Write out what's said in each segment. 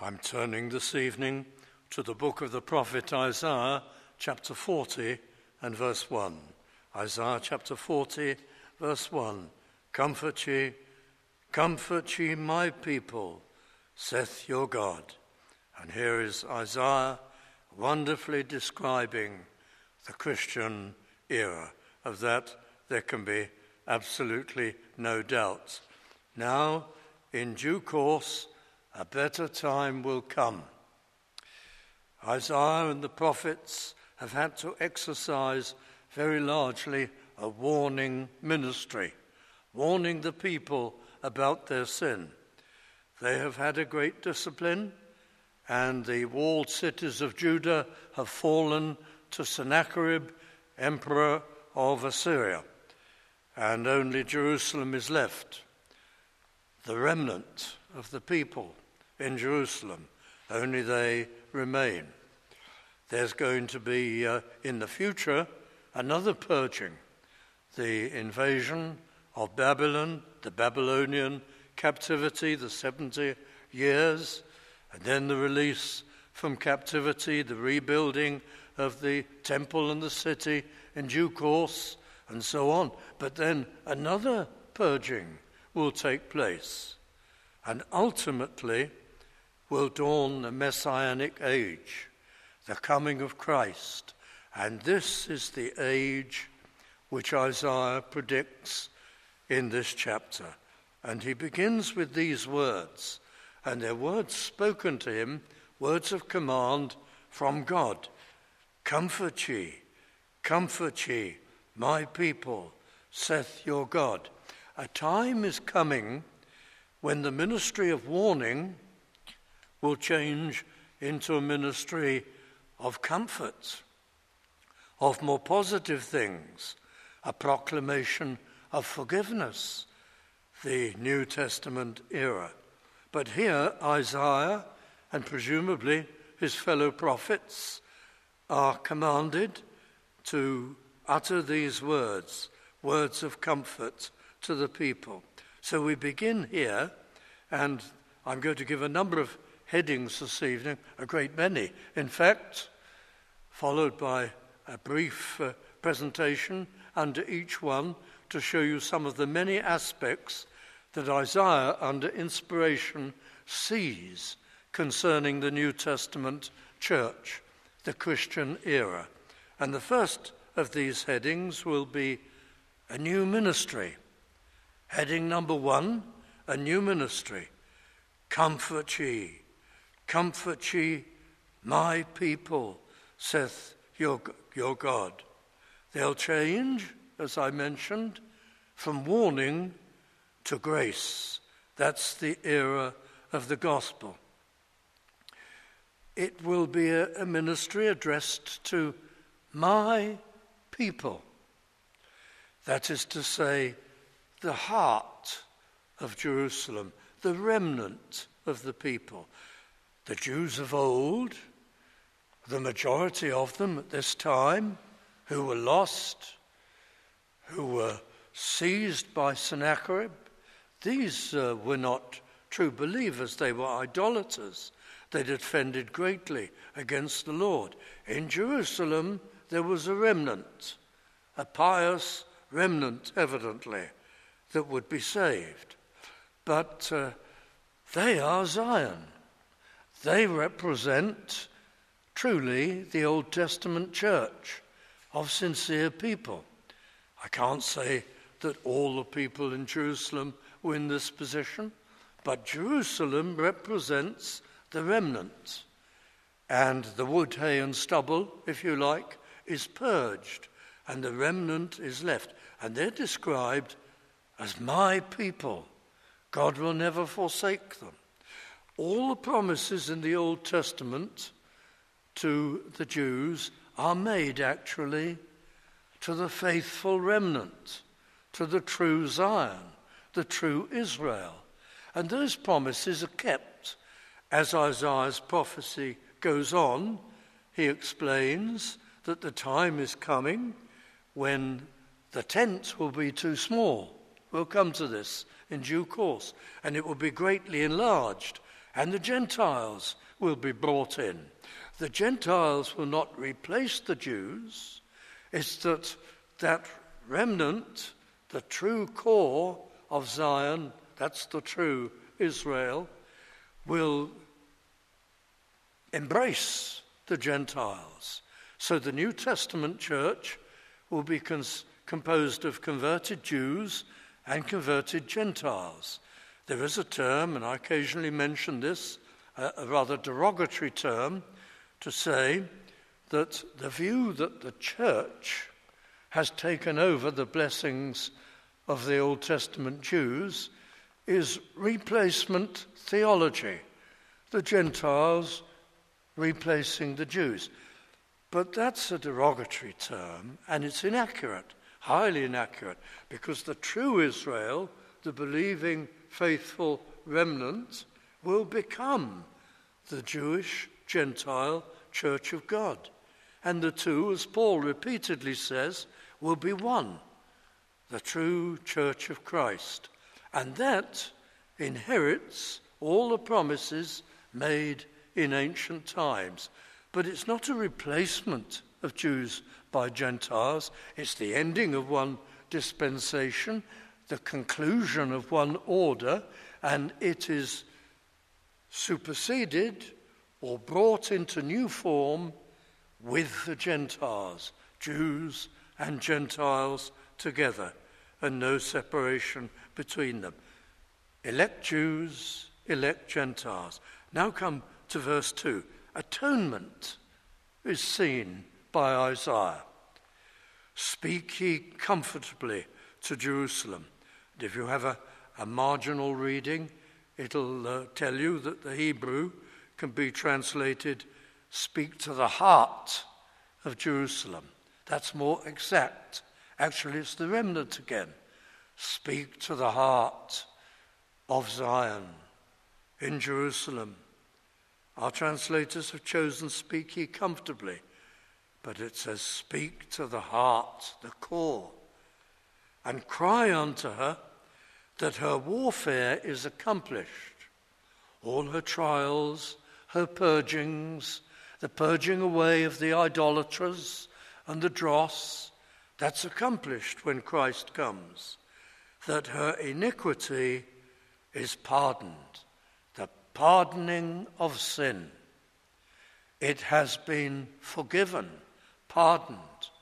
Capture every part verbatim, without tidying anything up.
I'm turning this evening to the book of the prophet Isaiah, chapter forty and verse one. Isaiah chapter forty, verse one. Comfort ye, comfort ye my people, saith your God. And here is Isaiah wonderfully describing the Christian era. Of that there can be absolutely no doubt. Now, in due course, a better time will come. Isaiah and the prophets have had to exercise very largely a warning ministry, warning the people about their sin. They have had a great discipline, and the walled cities of Judah have fallen to Sennacherib, emperor of Assyria, and only Jerusalem is left. The remnant of the people in Jerusalem, only they remain. There's going to be, uh, in the future, another purging, the invasion of Babylon, the Babylonian captivity, the seventy years, and then the release from captivity, the rebuilding of the temple and the city in due course, and so on. But then another purging will take place, and ultimately will dawn the Messianic age, the coming of Christ. And this is the age which Isaiah predicts in this chapter. And he begins with these words, and they're words spoken to him, words of command from God. Comfort ye, comfort ye, my people, saith your God. A time is coming when the ministry of warning will change into a ministry of comfort, of more positive things, a proclamation of forgiveness, the New Testament era. But here Isaiah, and presumably his fellow prophets, are commanded to utter these words, words of comfort to the people. So we begin here, and I'm going to give a number of headings this evening, a great many, in fact, followed by a brief uh, presentation under each one to show you some of the many aspects that Isaiah, under inspiration, sees concerning the New Testament church, the Christian era. And the first of these headings will be a new ministry. Heading number one, a new ministry. Comfort ye, comfort ye, my people, saith your, your God. They'll change, as I mentioned, from warning to grace. That's the era of the gospel. It will be a, a ministry addressed to my people. That is to say, the heart of Jerusalem, the remnant of the people. The Jews of old, the majority of them at this time, who were lost, who were seized by Sennacherib, these uh, were not true believers, they were idolaters. They'd offended greatly against the Lord. In Jerusalem, there was a remnant, a pious remnant, evidently, that would be saved. But uh, they are Zion. They represent truly the Old Testament church of sincere people. I can't say that all the people in Jerusalem were in this position, but Jerusalem represents the remnant. And the wood, hay, and stubble, if you like, is purged, and the remnant is left. And they're described as my people. God will never forsake them. All the promises in the Old Testament to the Jews are made actually to the faithful remnant, to the true Zion, the true Israel. And those promises are kept. As Isaiah's prophecy goes on, he explains that the time is coming when the tent will be too small. We'll come to this in due course. And it will be greatly enlarged. and the Gentiles will be brought in. The Gentiles will not replace the Jews. It's that that remnant, the true core of Zion, that's the true Israel, will embrace the Gentiles. So the New Testament church will be cons- composed of converted Jews and converted Gentiles. There is a term, and I occasionally mention this, a, a rather derogatory term, to say that the view that the church has taken over the blessings of the Old Testament Jews is replacement theology, the Gentiles replacing the Jews. But that's a derogatory term, and it's inaccurate, highly inaccurate, because the true Israel, the believing, faithful remnant, will become the Jewish Gentile Church of God. And the two, as Paul repeatedly says, will be one, the true Church of Christ. And that inherits all the promises made in ancient times. But it's not a replacement of Jews by Gentiles. It's the ending of one dispensation, the conclusion of one order, and it is superseded or brought into new form with the Gentiles, Jews and Gentiles together, and no separation between them. Elect Jews, elect Gentiles. Now come to verse two. Atonement is seen by Isaiah. Speak ye comfortably to Jerusalem. And if you have a, a marginal reading, it'll uh, tell you that the Hebrew can be translated, speak to the heart of Jerusalem. That's more exact. Actually, it's the remnant again. Speak to the heart of Zion in Jerusalem. Our translators have chosen speak ye comfortably, but it says speak to the heart, the core, and cry unto her that her warfare is accomplished. All her trials, her purgings, the purging away of the idolaters and the dross, that's accomplished when Christ comes. That her iniquity is pardoned, the pardoning of sin. It has been forgiven, pardoned,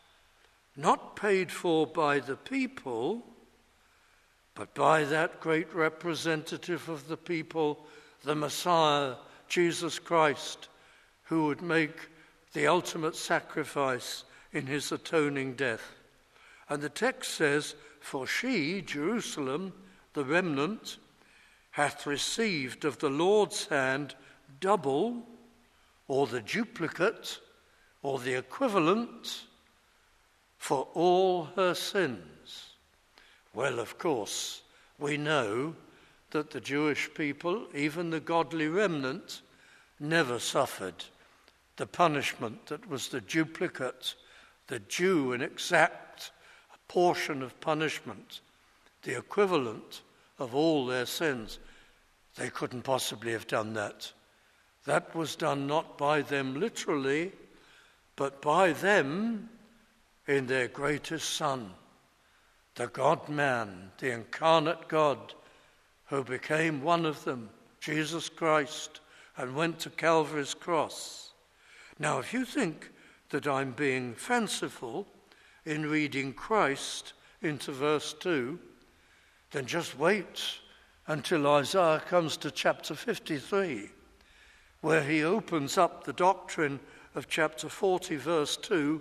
not paid for by the people, but by that great representative of the people, the Messiah, Jesus Christ, who would make the ultimate sacrifice in his atoning death. And the text says, for she, Jerusalem, the remnant, hath received of the Lord's hand double, or the duplicate, or the equivalent, for all her sins. Well, of course, we know that the Jewish people, even the godly remnant, never suffered the punishment that was the duplicate, the due and exact portion of punishment, the equivalent of all their sins. They couldn't possibly have done that. That was done not by them literally, but by them in their greatest Son, the God-man, the incarnate God, who became one of them, Jesus Christ, and went to Calvary's cross. Now, if you think that I'm being fanciful in reading Christ into verse two, then just wait until Isaiah comes to chapter fifty-three, where he opens up the doctrine of chapter forty, verse two,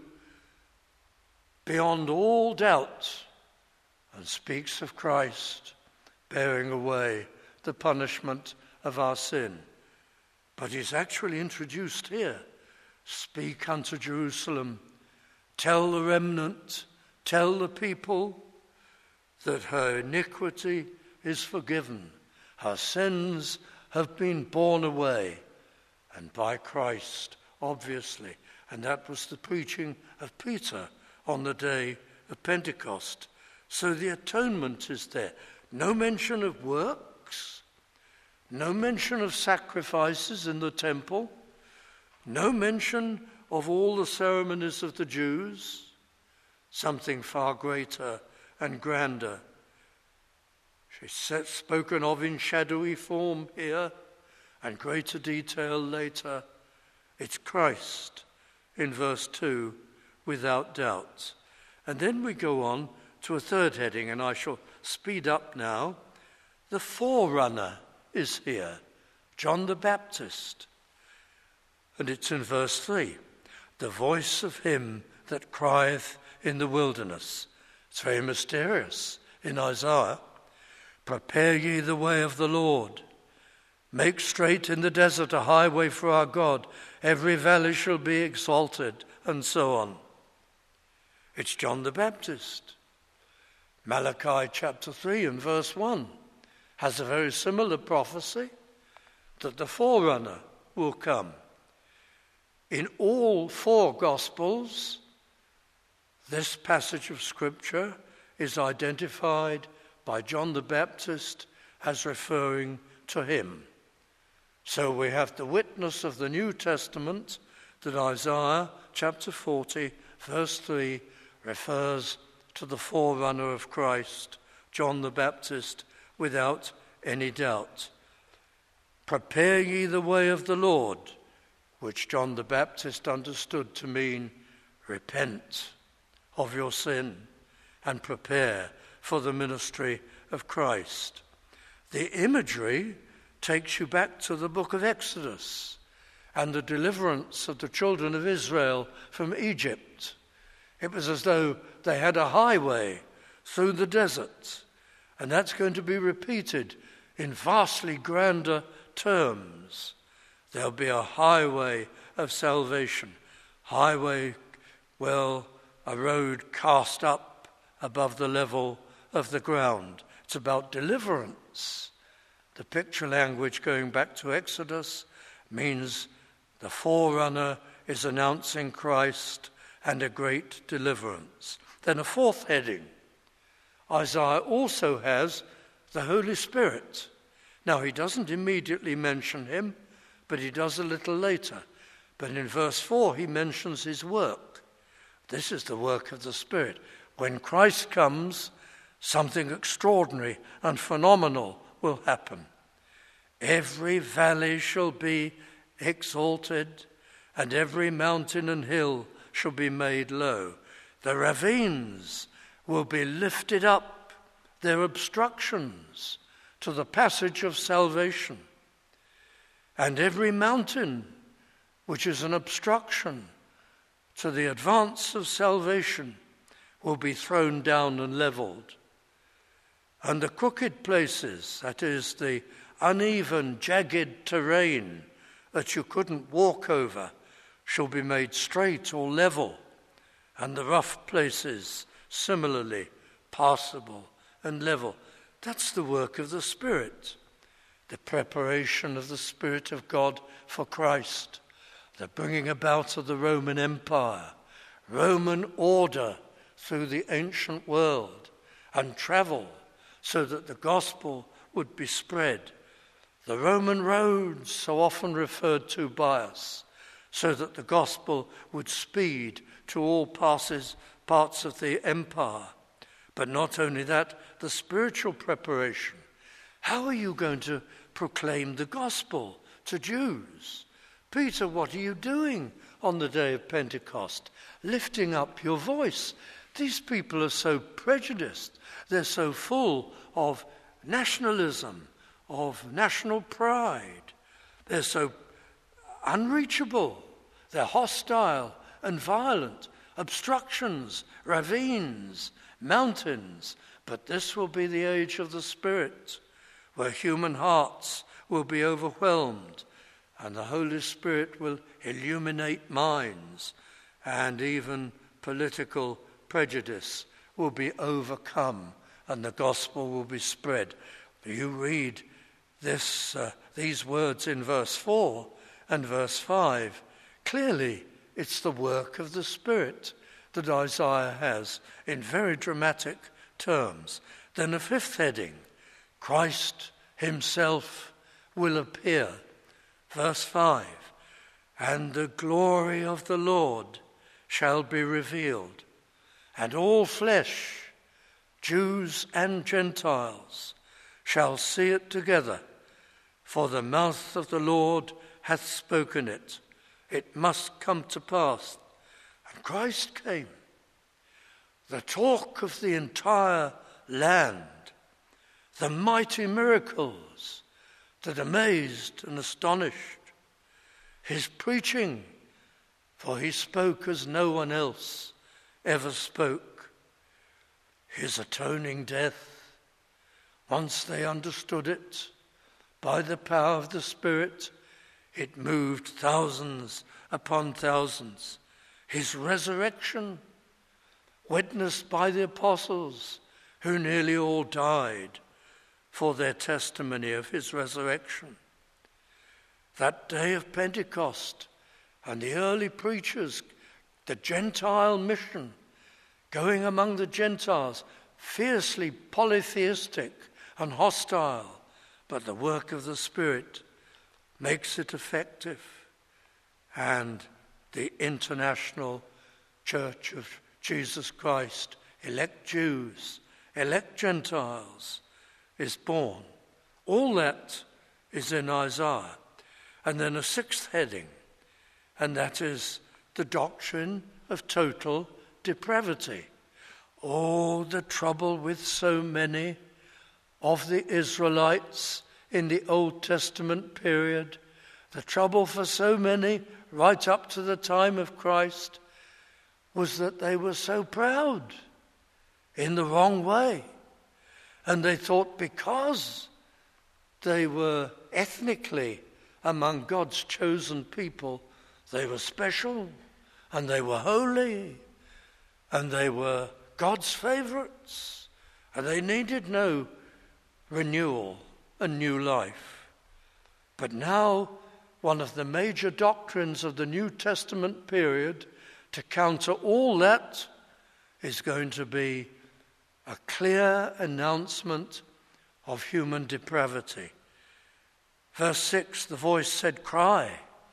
beyond all doubt, and speaks of Christ bearing away the punishment of our sin. But he's actually introduced here. Speak unto Jerusalem, tell the remnant, tell the people that her iniquity is forgiven, her sins have been borne away, and by Christ, obviously. And that was the preaching of Peter on the day of Pentecost. So the atonement is there. No mention of works, No mention of sacrifices in the temple. No mention of all the ceremonies of the Jews. Something far greater and grander. She's spoken of in shadowy form here and greater detail later. It's Christ in verse two, without doubt. And then we go on to a third heading, and I shall speed up now. The forerunner is here, John the Baptist. And it's in verse three, the voice of him that crieth in the wilderness. It's very mysterious in Isaiah. Prepare ye the way of the Lord. Make straight in the desert a highway for our God. Every valley shall be exalted, and so on. It's John the Baptist. Malachi chapter three and verse one has a very similar prophecy that the forerunner will come. In all four Gospels, this passage of Scripture is identified by John the Baptist as referring to him. So we have the witness of the New Testament that Isaiah chapter forty, verse three, refers to the forerunner of Christ, John the Baptist, without any doubt. Prepare ye the way of the Lord, which John the Baptist understood to mean repent of your sin and prepare for the ministry of Christ. The imagery takes you back to the book of Exodus and the deliverance of the children of Israel from Egypt. It was as though they had a highway through the desert, and that's going to be repeated in vastly grander terms. There'll be a highway of salvation. Highway, well, a road cast up above the level of the ground. It's about deliverance. The picture language going back to Exodus means the forerunner is announcing Christ and a great deliverance. Then a fourth heading. Isaiah also has the Holy Spirit. Now, he doesn't immediately mention him, but he does a little later. But in verse four, he mentions his work. This is the work of the Spirit. When Christ comes, something extraordinary and phenomenal will happen. Every valley shall be exalted, and every mountain and hill shall be made low. The ravines will be lifted up, their obstructions to the passage of salvation. And every mountain, which is an obstruction to the advance of salvation, will be thrown down and leveled. And the crooked places, that is the uneven, jagged terrain that you couldn't walk over, shall be made straight or level, and the rough places similarly passable and level. That's the work of the Spirit, the preparation of the Spirit of God for Christ, the bringing about of the Roman Empire, Roman order through the ancient world, and travel so that the gospel would be spread. The Roman roads, so often referred to by us, so that the gospel would speed to all passes, parts of the empire. But not only that, the spiritual preparation. How are you going to proclaim the gospel to Jews? Peter, what are you doing on the day of Pentecost? Lifting up your voice. These people are so prejudiced. They're so full of nationalism, of national pride. They're so unreachable. They're hostile and violent. Obstructions, ravines, mountains. But this will be the age of the Spirit, where human hearts will be overwhelmed, and the Holy Spirit will illuminate minds, and even political prejudice will be overcome, and the gospel will be spread. You read this, uh, these words in verse four and verse five. Clearly, it's the work of the Spirit that Isaiah has in very dramatic terms. Then a fifth heading, Christ himself will appear. Verse five, and the glory of the Lord shall be revealed, and all flesh, Jews and Gentiles, shall see it together, for the mouth of the Lord hath spoken it. It must come to pass. And Christ came. The talk of the entire land, the mighty miracles that amazed and astonished, his preaching, for he spoke as no one else ever spoke, his atoning death, once they understood it, by the power of the Spirit, it moved thousands upon thousands. His resurrection, witnessed by the apostles, who nearly all died for their testimony of his resurrection. That day of Pentecost and the early preachers, the Gentile mission, going among the Gentiles, fiercely polytheistic and hostile, but the work of the Spirit makes it effective. And the international Church of Jesus Christ, elect Jews, elect Gentiles, is born. All that is in Isaiah. And then a sixth heading, and that is the doctrine of total depravity. Oh, the trouble with so many of the Israelites in the Old Testament period, the trouble for so many right up to the time of Christ, was that they were so proud in the wrong way. And they thought because they were ethnically among God's chosen people, they were special and they were holy and they were God's favorites, and they needed no renewal and new life. But now, one of the major doctrines of the New Testament period to counter all that is going to be a clear announcement of human depravity. Verse six, the voice said, "Cry."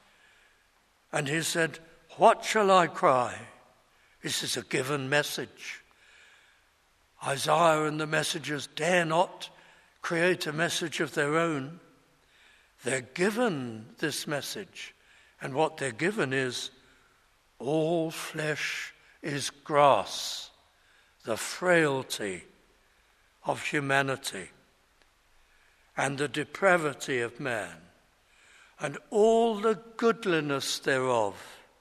And he said, "What shall I cry?" This is a given message. Isaiah and the messengers dare not create a message of their own. They're given this message. And what they're given is, all flesh is grass, the frailty of humanity and the depravity of man, and all the goodliness thereof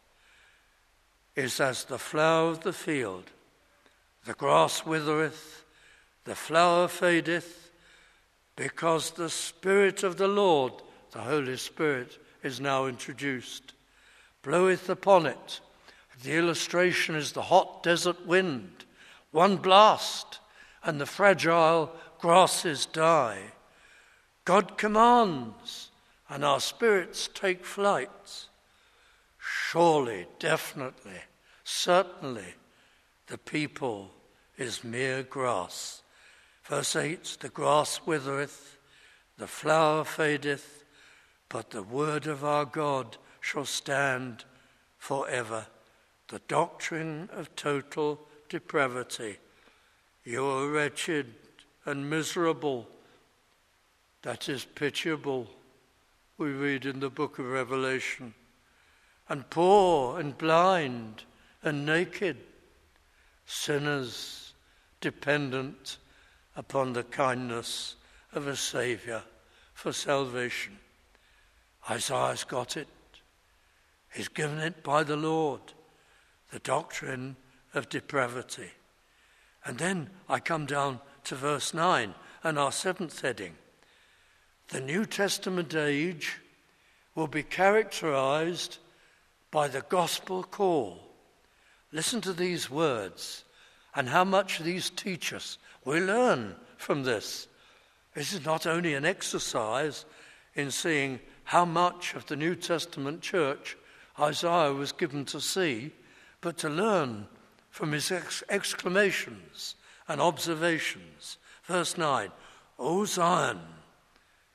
is as the flower of the field. The grass withereth, the flower fadeth, because the Spirit of the Lord, the Holy Spirit, is now introduced, bloweth upon it. The illustration is the hot desert wind. One blast, and the fragile grasses die. God commands, and our spirits take flight. Surely, definitely, certainly, the people is mere grass. Verse eight, the grass withereth, the flower fadeth, but the word of our God shall stand forever. The doctrine of total depravity. You are wretched and miserable. That is pitiable, we read in the book of Revelation. And poor and blind and naked, sinners dependent upon the kindness of a Saviour for salvation. Isaiah's got it. He's given it by the Lord, the doctrine of depravity. And then I come down to verse nine and our seventh heading. The New Testament age will be characterized by the gospel call. Listen to these words and how much these teach us. We learn from this. This is not only an exercise in seeing how much of the New Testament church Isaiah was given to see, but to learn from his ex- exclamations and observations. Verse nine, O Zion,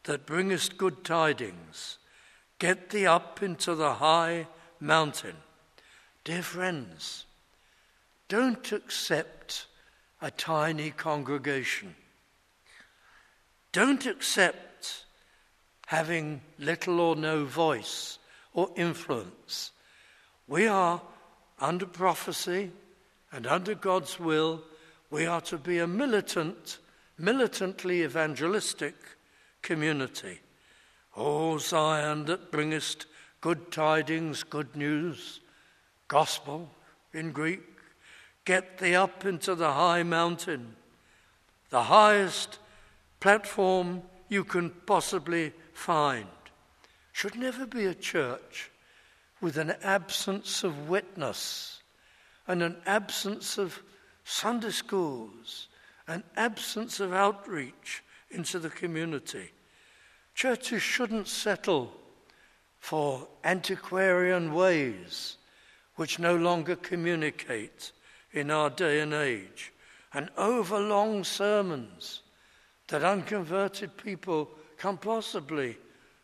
that bringest good tidings, get thee up into the high mountain. Dear friends, don't accept a tiny congregation. Don't accept having little or no voice or influence. We are, under prophecy and under God's will, we are to be a militant, militantly evangelistic community. O Zion, that bringest good tidings, good news, gospel in Greek, get thee up into the high mountain, the highest platform you can possibly find. Should never be a church with an absence of witness and an absence of Sunday schools, an absence of outreach into the community. Churches shouldn't settle for antiquarian ways which no longer communicate in our day and age, and overlong sermons that unconverted people can't possibly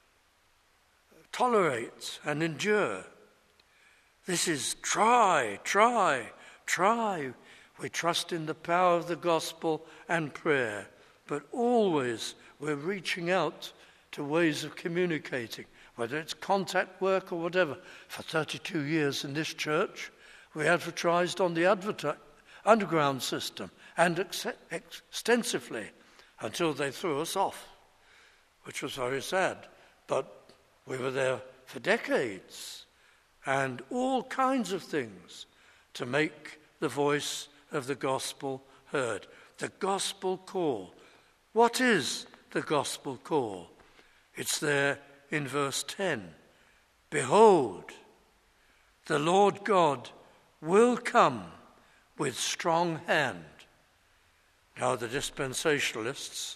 tolerate and endure. This is try, try, try. We trust in the power of the gospel and prayer, but always we're reaching out to ways of communicating, whether it's contact work or whatever. For thirty-two years in this church, we advertised on the adverti- underground system and ex- extensively until they threw us off, which was very sad. But we were there for decades and all kinds of things to make the voice of the gospel heard. The gospel call. What is the gospel call? It's there in verse ten. Behold, the Lord God will come with strong hand. Now the dispensationalists,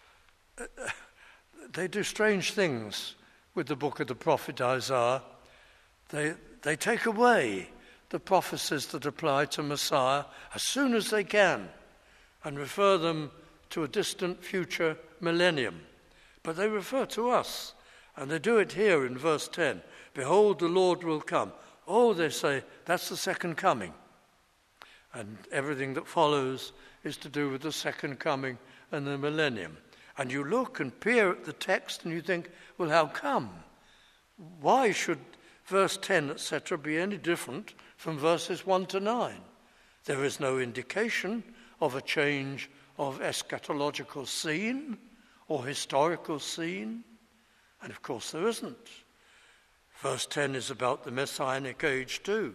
they do strange things with the book of the prophet Isaiah. They, they take away the prophecies that apply to Messiah as soon as they can and refer them to a distant future millennium. But they refer to us, and they do it here in verse ten. Behold, the Lord will come. Oh, they say, that's the second coming. And everything that follows is to do with the second coming and the millennium. And you look and peer at the text and you think, well, how come? Why should verse ten, et cetera, be any different from verses one to nine? There is no indication of a change of eschatological scene or historical scene. And of course there isn't. Verse ten is about the Messianic age too.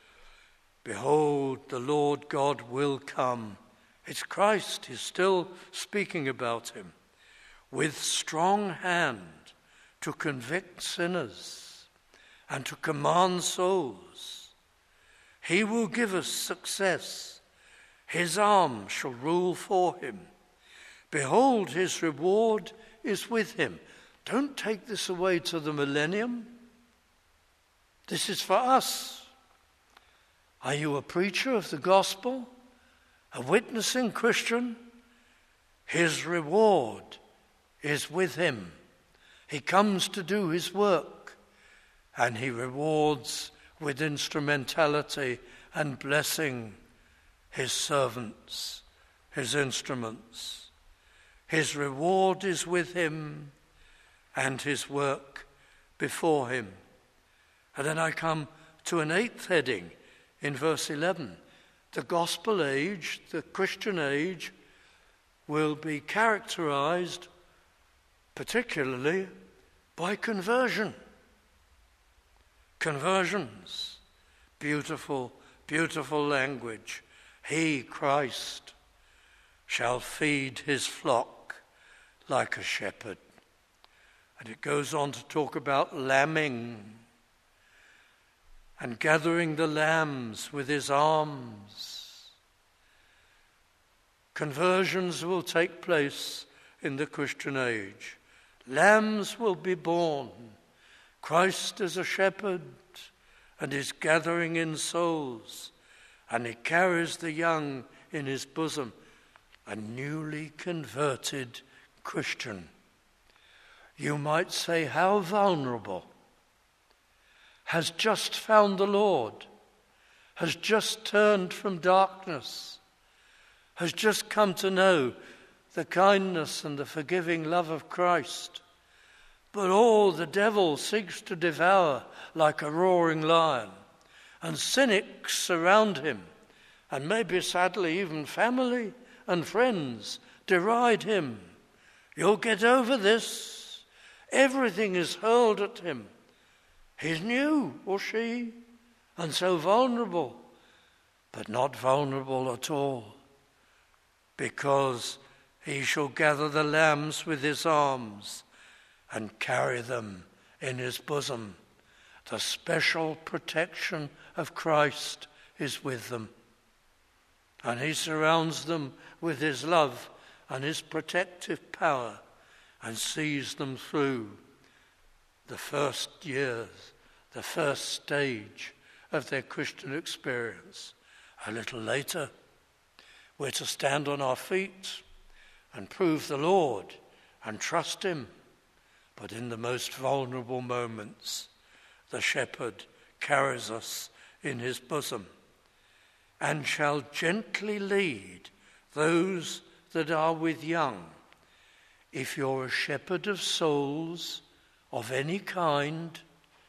Behold, the Lord God will come. It's Christ. He's still speaking about him. With strong hand to convict sinners and to command souls. He will give us success. His arm shall rule for him. Behold, his reward is with him. Don't take this away to the millennium. This is for us. Are you a preacher of the gospel? A witnessing Christian? His reward is with him. He comes to do his work, and he rewards with instrumentality and blessing his servants, his instruments. His reward is with him and his work before him. And then I come to an eighth heading in verse eleven. The gospel age, the Christian age, will be characterized particularly by conversion. Conversions. Beautiful, beautiful language. He, Christ, shall feed his flock like a shepherd. And it goes on to talk about lambing and gathering the lambs with his arms. Conversions will take place in the Christian age. Lambs will be born. Christ is a shepherd and is gathering in souls, and he carries the young in his bosom, a newly converted Christian. you might say, how vulnerable, has just found the Lord, has just turned from darkness, has just come to know the kindness and the forgiving love of Christ. But all the devil seeks to devour like a roaring lion, and cynics surround him, and maybe sadly even family and friends deride him. You'll get over this. Everything is hurled at him. He's new, or she, and so vulnerable, but not vulnerable at all, because he shall gather the lambs with his arms and carry them in his bosom. The special protection of Christ is with them, and he surrounds them with his love and his protective power and sees them through the first years, the first stage of their Christian experience. A little later, we're to stand on our feet and prove the Lord and trust him. But in the most vulnerable moments, the shepherd carries us in his bosom and shall gently lead those that are with young. If you're a shepherd of souls of any kind,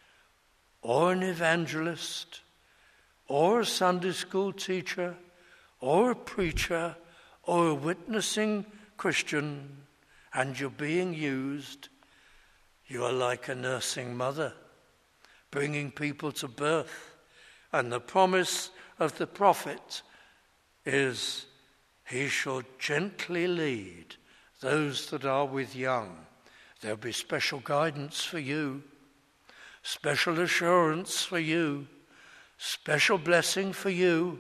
or an evangelist, or a Sunday school teacher, or a preacher, or a witnessing Christian, and you're being used, you are like a nursing mother, bringing people to birth. And the promise of the prophet is, he shall gently lead those that are with young. There'll be special guidance for you, special assurance for you, special blessing for you.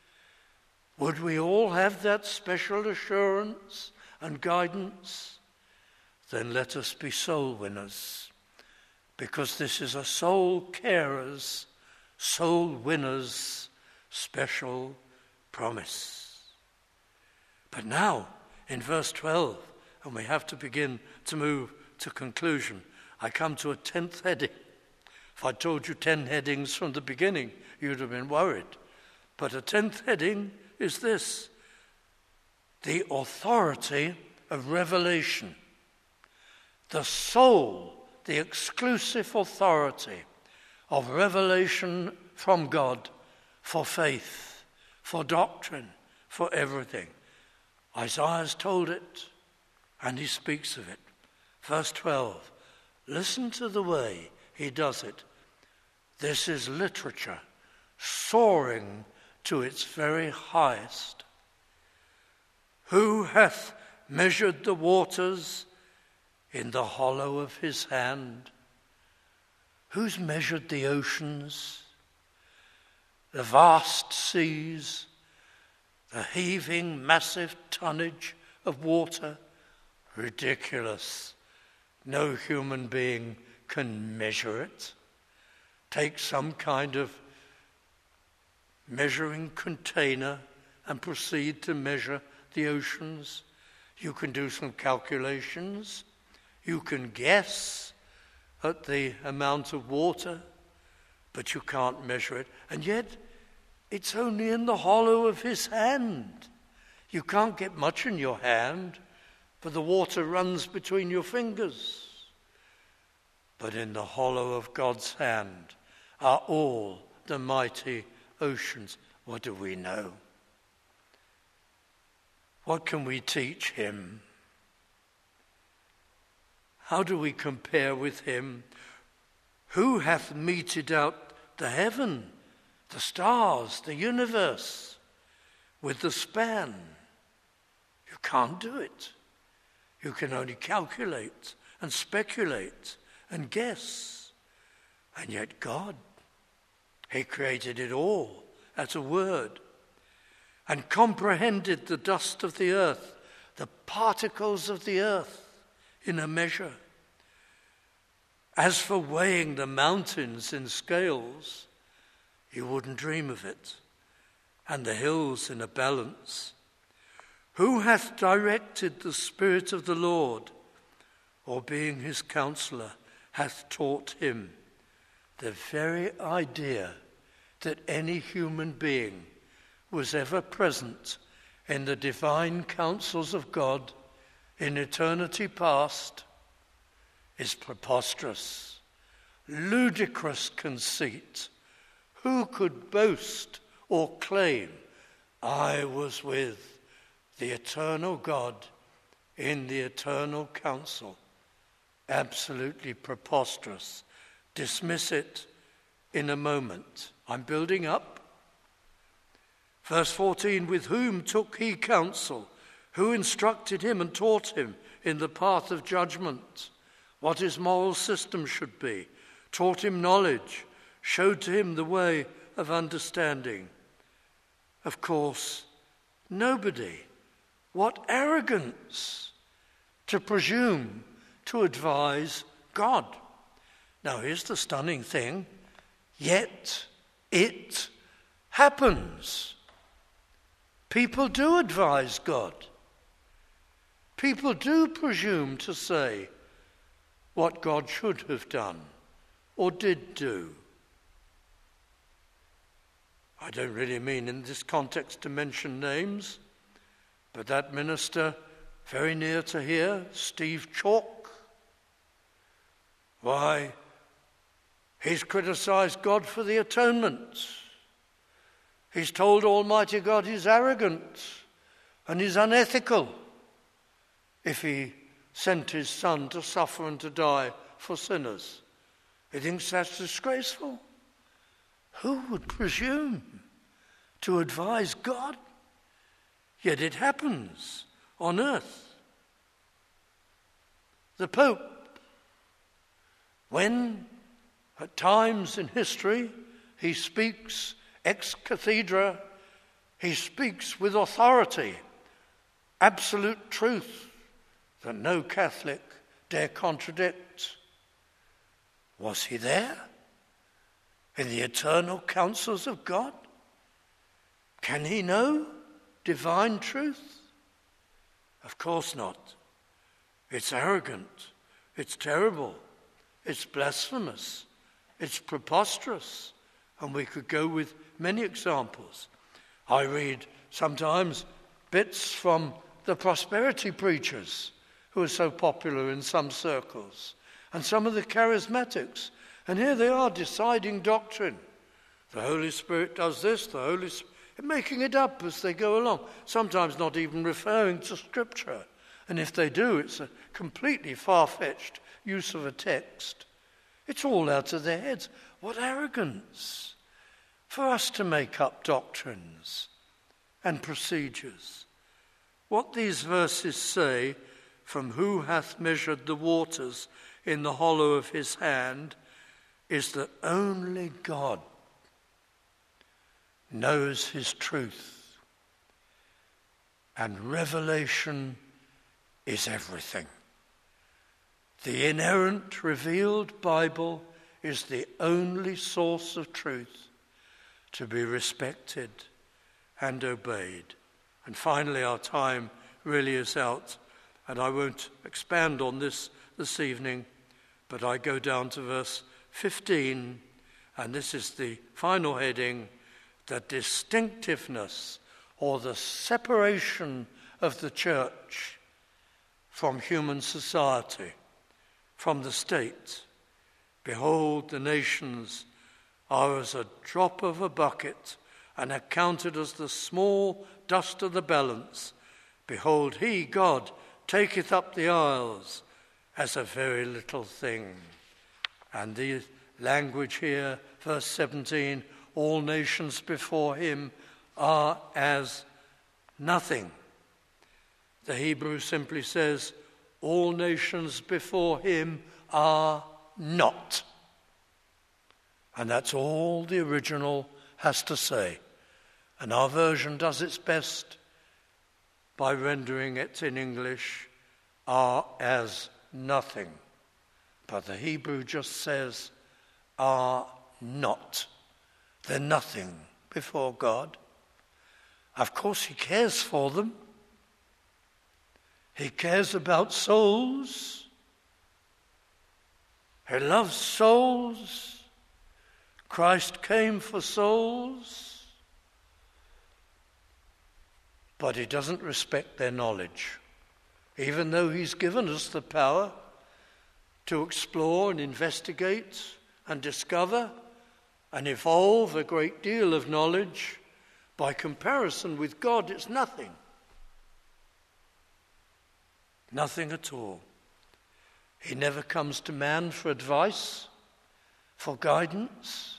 Would we all have that special assurance and guidance? Then let us be soul winners, because this is a soul carer's, soul winner's special promise. But now, in verse twelve, and we have to begin to move to conclusion, I come to a tenth heading. If I told you ten headings from the beginning, you'd have been worried. But a tenth heading is this: the authority of revelation. The sole, the exclusive authority of revelation from God for faith, for doctrine, for everything. Isaiah's told it, and he speaks of it. Verse twelve, listen to the way he does it. This is literature soaring to its very highest. Who hath measured the waters in the hollow of his hand? Who's measured the oceans, the vast seas, the heaving, massive tonnage of water? Ridiculous. No human being can measure it. Take some kind of measuring container and proceed to measure the oceans. You can do some calculations. You can guess at the amount of water, but you can't measure it. And yet, it's only in the hollow of his hand. You can't get much in your hand, for the water runs between your fingers. But in the hollow of God's hand are all the mighty oceans. What do we know? What can we teach him? How do we compare with him? Who hath meted out the heaven, the stars, the universe, with the span? You can't do it. You can only calculate and speculate and guess. And yet God, he created it all at a word, and comprehended the dust of the earth, the particles of the earth, in a measure. As for weighing the mountains in scales, you wouldn't dream of it, and the hills in a balance. Who hath directed the Spirit of the Lord, or being his counselor, hath taught him. The very idea that any human being was ever present in the divine counsels of God in eternity past is preposterous, ludicrous conceit. Who could boast or claim, I was with the eternal God in the eternal counsel? Absolutely preposterous. Dismiss it in a moment. I'm building up. Verse fourteen, with whom took he counsel? Who instructed him and taught him in the path of judgment? What his moral system should be? Taught him knowledge, showed to him the way of understanding. Of course, nobody. What arrogance to presume to advise God. Now here's the stunning thing. Yet it happens. People do advise God. People do presume to say what God should have done or did do. I don't really mean in this context to mention names, but that minister very near to here, Steve Chalk, why, he's criticized God for the atonement. He's told Almighty God he's arrogant and he's unethical if he sent his son to suffer and to die for sinners. He thinks that's disgraceful. Who would presume to advise God? Yet it happens on earth. The Pope, when at times in history he speaks ex cathedra, he speaks with authority, absolute truth that no Catholic dare contradict. Was he there in the eternal counsels of God? Can he know divine truth? Of course not. It's arrogant, it's terrible, it's blasphemous, it's preposterous, and we could go with many examples. I read sometimes bits from the prosperity preachers who are so popular in some circles, and some of the charismatics, and here they are deciding doctrine. The Holy Spirit does this, the Holy Spirit, making it up as they go along, sometimes not even referring to Scripture. And if they do, it's a completely far-fetched use of a text. It's all out of their heads. What arrogance for us to make up doctrines and procedures. What these verses say, from who hath measured the waters in the hollow of his hand, is that only God knows his truth. And revelation is everything. The inerrant, revealed Bible is the only source of truth to be respected and obeyed. And finally, our time really is out, and I won't expand on this this evening, but I go down to verse fifteen, and this is the final heading, the distinctiveness or the separation of the church from human society, from the state. Behold, the nations are as a drop of a bucket and are counted as the small dust of the balance. Behold, he, God, taketh up the isles as a very little thing. And the language here, verse seventeen, all nations before him are as nothing. The Hebrew simply says, all nations before him are not. And that's all the original has to say. And our version does its best by rendering it in English, are as nothing. But the Hebrew just says, are not. They're nothing before God. Of course, he cares for them. He cares about souls. He loves souls. Christ came for souls. But he doesn't respect their knowledge, even though he's given us the power to explore and investigate and discover and evolve a great deal of knowledge. By comparison with God, it's nothing. Nothing at all. He never comes to man for advice, for guidance.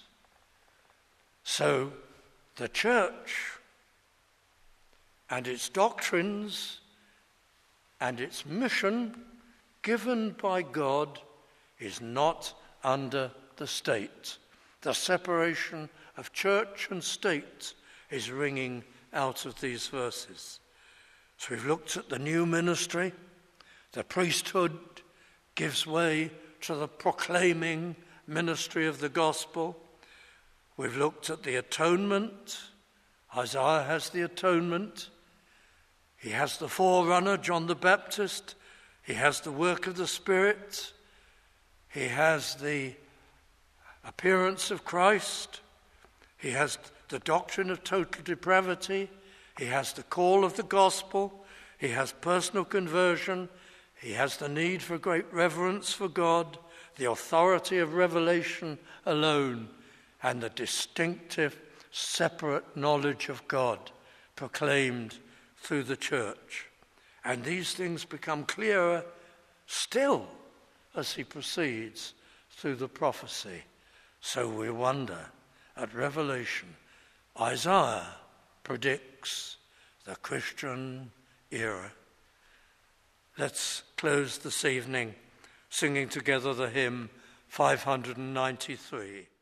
So the church and its doctrines and its mission given by God is not under the state. The separation of church and state is ringing out of these verses. So we've looked at the new ministry. The priesthood gives way to the proclaiming ministry of the gospel. We've looked at the atonement. Isaiah has the atonement. He has the forerunner, John the Baptist. He has the work of the Spirit. He has the appearance of Christ. He has the doctrine of total depravity. He has the call of the gospel. He has personal conversion. He has the need for great reverence for God, the authority of revelation alone, and the distinctive, separate knowledge of God proclaimed through the church. And these things become clearer still as he proceeds through the prophecy. So we wonder at Revelation. Isaiah predicts the Christian era. Let's close this evening singing together the hymn five hundred ninety-three.